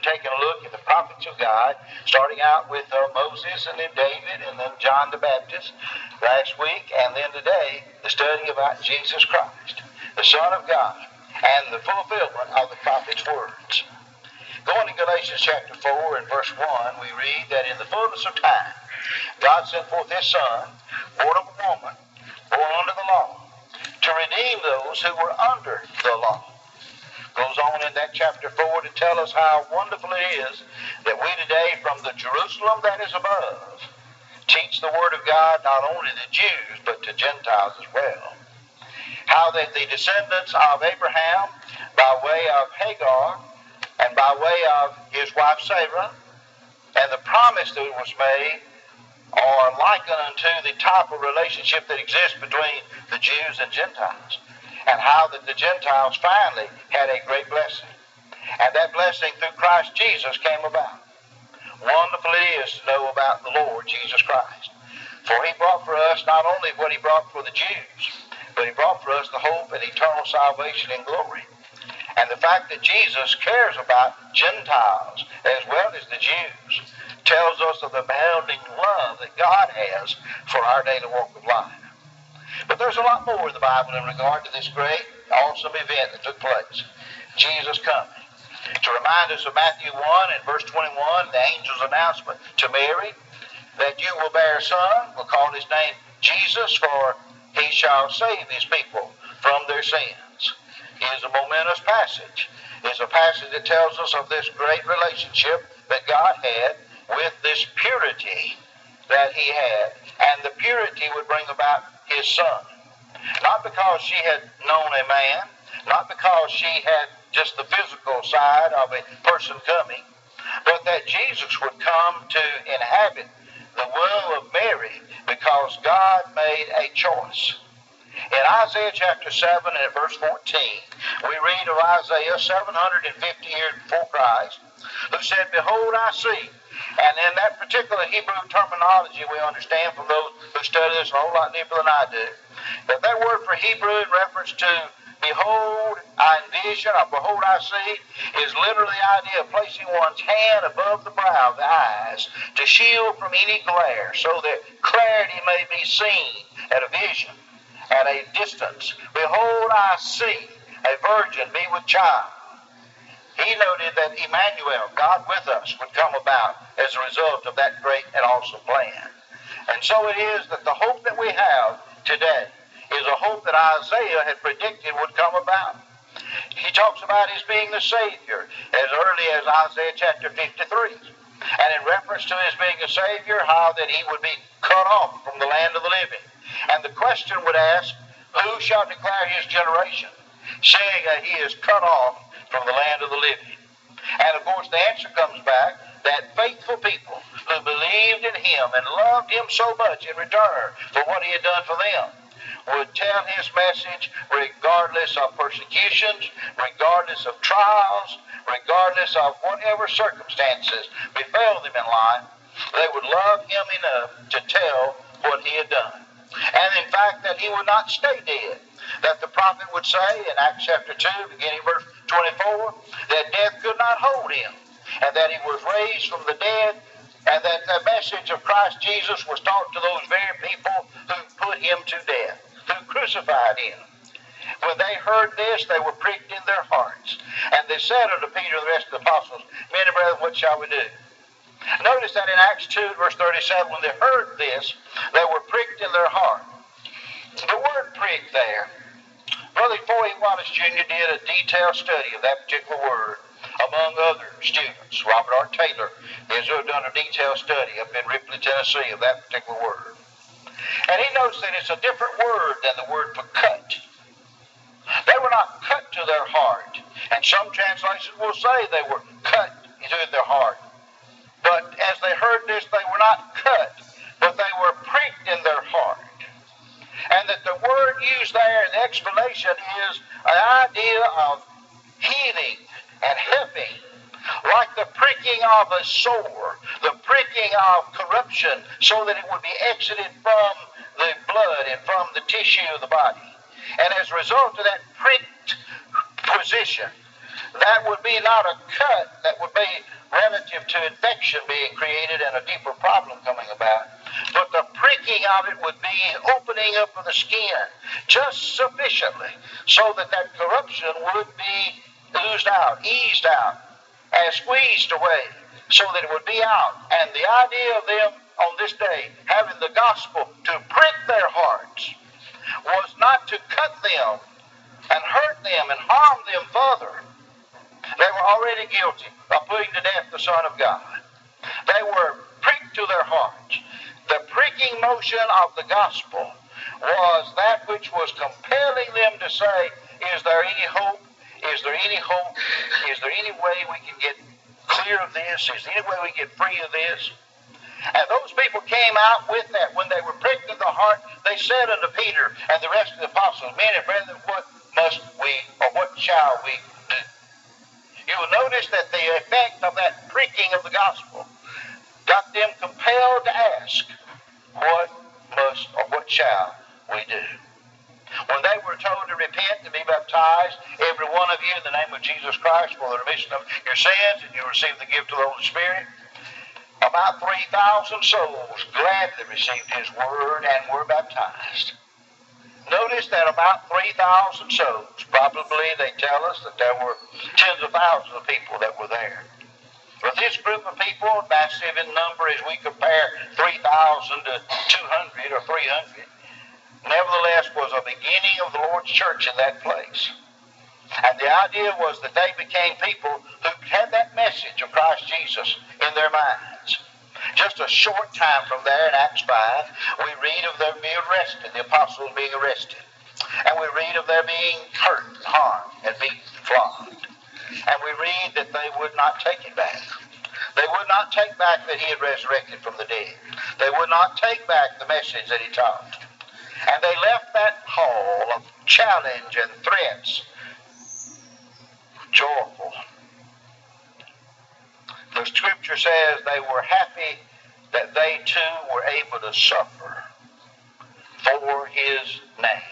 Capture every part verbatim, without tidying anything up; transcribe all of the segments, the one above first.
taking a look at the prophets of God, starting out with uh, Moses and then David and then John the Baptist last week, and then today the study about Jesus Christ, the Son of God, and the fulfillment of the prophet's words. Going to Galatians chapter four and verse one, we read that in the fullness of time, God sent forth his Son, born of a woman, born under the law, to redeem those who were under the law. Goes on in that chapter four to tell us how wonderful it is that we today from the Jerusalem that is above teach the word of God not only to Jews but to Gentiles as well. How that the descendants of Abraham by way of Hagar and by way of his wife Sarah and the promise that was made are likened unto the type of relationship that exists between the Jews and Gentiles. And how that the Gentiles finally had a great blessing. And that blessing through Christ Jesus came about. Wonderful it is to know about the Lord Jesus Christ. For he brought for us not only what he brought for the Jews, but he brought for us the hope and eternal salvation and glory. And the fact that Jesus cares about Gentiles as well as the Jews tells us of the abounding love that God has for our daily walk of life. But there's a lot more in the Bible in regard to this great, awesome event that took place. Jesus coming. To remind us of Matthew one and verse twenty-one, the angel's announcement to Mary, that you will bear a son, will call his name Jesus, for he shall save his people from their sins. It is a momentous passage. It's a passage that tells us of this great relationship that God had with this purity that he had. And the purity would bring about his son. Not because she had known a man, not because she had just the physical side of a person coming, but that Jesus would come to inhabit the womb of Mary because God made a choice. In Isaiah chapter seven and verse fourteen, we read of Isaiah seven hundred fifty years before Christ, who said, "Behold, I see." And in that particular Hebrew terminology, we understand from those who study this a whole lot deeper than I do, that that word for Hebrew in reference to behold, I envision, or behold, I see, is literally the idea of placing one's hand above the brow of the eyes to shield from any glare, so that clarity may be seen at a vision, at a distance. Behold, I see a virgin be with child. He noted that Emmanuel, God with us, would come about as a result of that great and awesome plan. And so it is that the hope that we have today is a hope that Isaiah had predicted would come about. He talks about his being the Savior as early as Isaiah chapter fifty-three. And in reference to his being a Savior, how that he would be cut off from the land of the living. And the question would ask, who shall declare his generation, saying that he is cut off from the land of the living? And of course the answer comes back that faithful people who believed in him and loved him so much in return for what he had done for them would tell his message regardless of persecutions, regardless of trials, regardless of whatever circumstances befell them in life. They would love him enough to tell what he had done. And in fact that he would not stay dead. That the prophet would say in Acts chapter two, beginning verse twenty-four, that death could not hold him, and that he was raised from the dead, and that the message of Christ Jesus was taught to those very people who put him to death, who crucified him. When they heard this, they were pricked in their hearts, and they said unto Peter and the rest of the apostles, Men and brethren, what shall we do? Notice that in Acts two, verse thirty-seven, when they heard this, they were pricked in their heart. The word prick there, Brother Foy Wallace Junior did a detailed study of that particular word among other students. Robert R. Taylor has done a detailed study up in Ripley, Tennessee of that particular word. And he notes that it's a different word than the word for cut. They were not cut to their heart. And some translations will say they were cut to their heart. But as they heard this, they were not cut, but they were pricked in their heart. And that the word used there in the explanation is an idea of healing and helping, like the pricking of a sore, the pricking of corruption, so that it would be exited from the blood and from the tissue of the body. And as a result of that pricked position, that would be not a cut that would be to infection being created and a deeper problem coming about. But the pricking of it would be opening up of the skin just sufficiently so that that corruption would be oozed out, eased out, and squeezed away so that it would be out. And the idea of them on this day having the gospel to prick their hearts was not to cut them and hurt them and harm them further. They were already guilty of putting to death the Son of God. They were pricked to their hearts. The pricking motion of the gospel was that which was compelling them to say, is there any hope? Is there any hope? Is there any way we can get clear of this? Is there any way we can get free of this? And those people came out with that. When they were pricked in the heart, they said unto Peter and the rest of the apostles, men and brethren, what must we, or what shall we do? You will notice that the effect of that pricking of the gospel got them compelled to ask, what must or what shall we do? When they were told to repent and be baptized, every one of you in the name of Jesus Christ for the remission of your sins, and you receive the gift of the Holy Spirit, about three thousand souls gladly received his word and were baptized. Notice that about three thousand souls, probably they tell us that there were tens of thousands of people that were there. But this group of people, massive in number as we compare three thousand to two hundred or three hundred, nevertheless was a beginning of the Lord's church in that place. And the idea was that they became people who had that message of Christ Jesus in their minds. Just a short time from there in Acts five, we read of them being arrested, the apostles being arrested. And we read of their being hurt, harmed, and beaten, flogged. And we read that they would not take it back. They would not take back that he had resurrected from the dead. They would not take back the message that he taught. And they left that hall of challenge and threats joyful. The scripture says they were happy that they too were able to suffer for his name.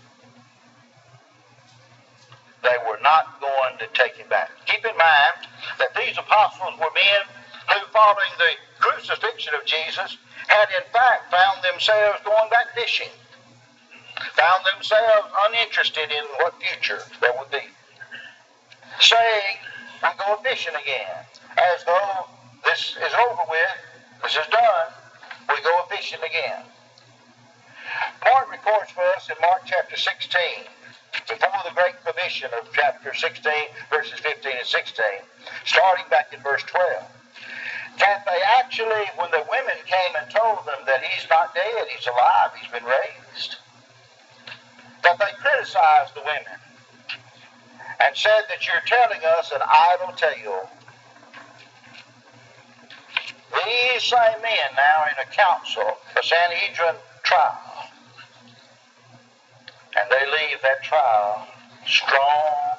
They were not going to take him back. Keep in mind that these apostles were men who, following the crucifixion of Jesus, had in fact found themselves going back fishing, found themselves uninterested in what future there would be, saying, we go fishing again, as though this is over with, this is done, we go fishing again. Mark records for us in Mark chapter sixteen, before the Great Commission of chapter sixteen, verses fifteen and sixteen, starting back in verse twelve, that they actually, when the women came and told them that he's not dead, he's alive, he's been raised, that they criticized the women and said that you're telling us an idle tale. These same men now in a council, a Sanhedrin trial, and they leave that trial strong,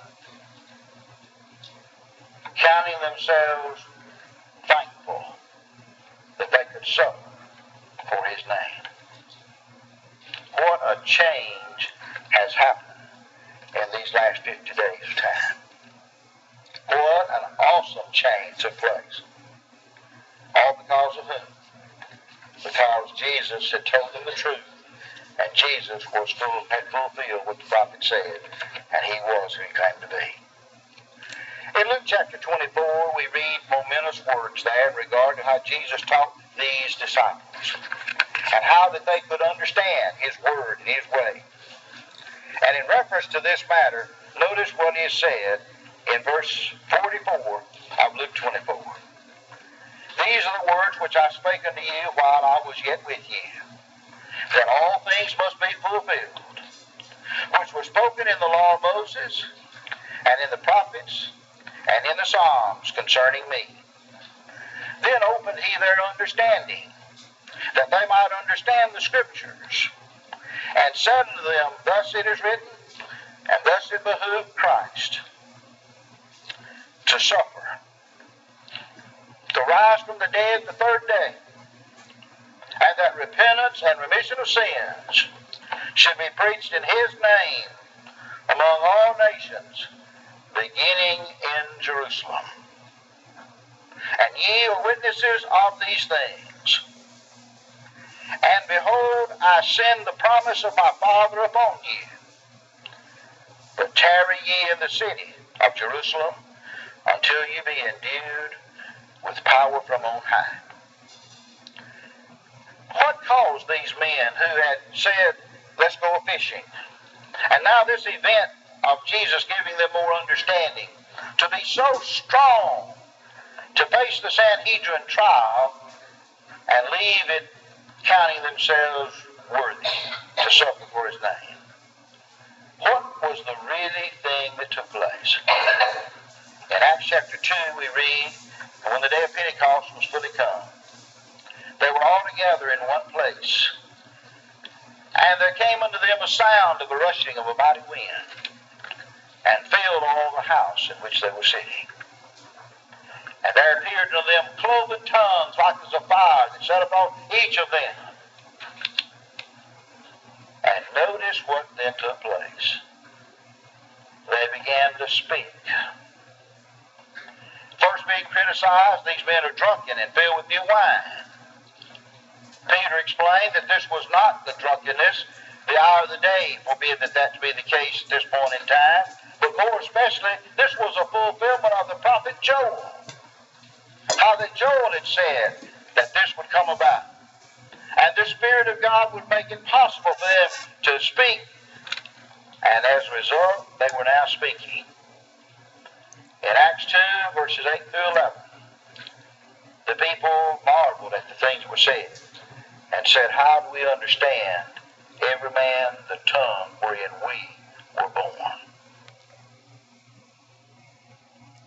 counting themselves thankful that they could suffer for his name. What a change has happened in these last fifty days of time. What an awesome change took place. All because of whom? Because Jesus had told them the truth. And Jesus was full, had fulfilled what the prophet said, and he was who he claimed to be. In Luke chapter twenty-four, we read momentous words there in regard to how Jesus taught these disciples, and how that they could understand his word and his way. And in reference to this matter, notice what is said in verse forty-four of Luke twenty-four. These are the words which I spake unto you while I was yet with you, that all things must be fulfilled, which were spoken in the law of Moses, and in the prophets, and in the Psalms concerning me. Then opened he their understanding, that they might understand the Scriptures, and said unto them, thus it is written, and thus it behooved Christ to suffer, to rise from the dead the third day, and that repentance and remission of sins should be preached in his name among all nations, beginning in Jerusalem. And ye are witnesses of these things. And behold, I send the promise of my Father upon you. But tarry ye in the city of Jerusalem until you be endued with power from on high. What caused these men who had said, let's go fishing, and now this event of Jesus giving them more understanding, to be so strong to face the Sanhedrin trial and leave it counting themselves worthy to suffer for his name? What was the really thing that took place? In Acts chapter two we read, when the day of Pentecost was fully come, they were all together in one place, and there came unto them a sound of the rushing of a mighty wind, and filled all the house in which they were sitting. And there appeared unto them cloven tongues like as of fire that sat upon each of them. And notice what then took place. They began to speak. First being criticized, these men are drunken and filled with new wine. Peter explained that this was not the drunkenness, the hour of the day forbid that that to be the case at this point in time, but more especially, this was a fulfillment of the prophet Joel. How that Joel had said that this would come about. And the Spirit of God would make it possible for them to speak. And as a result, they were now speaking. In Acts two, verses eight through eleven, the people marveled at the things that were said and said, how do we understand every man the tongue wherein we were born?